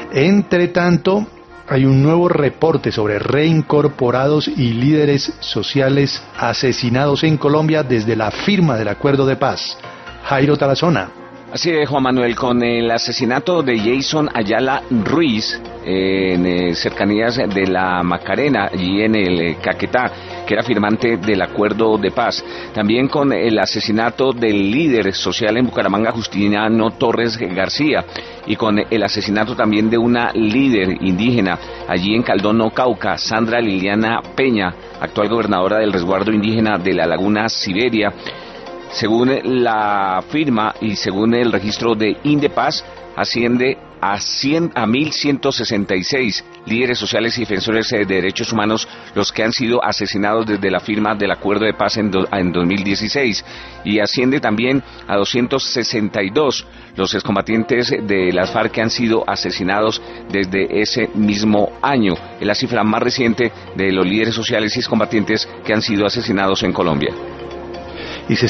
Entre tanto, hay un nuevo reporte sobre reincorporados y líderes sociales asesinados en Colombia desde la firma del acuerdo de paz. Jairo Tarazona. Así es, Juan Manuel, con el asesinato de Jason Ayala Ruiz en cercanías de la Macarena, allí en el Caquetá, que era firmante del acuerdo de paz. También con el asesinato del líder social en Bucaramanga, Justiniano Torres García, y con el asesinato también de una líder indígena allí en Caldono, Cauca, Sandra Liliana Peña, actual gobernadora del resguardo indígena de la Laguna Siberia. Según la firma y según el registro de Indepaz, asciende a 1.166 líderes sociales y defensores de derechos humanos los que han sido asesinados desde la firma del acuerdo de paz en 2016, y asciende también a 262 los excombatientes de las FARC que han sido asesinados desde ese mismo año. Es la cifra más reciente de los líderes sociales y excombatientes que han sido asesinados en Colombia.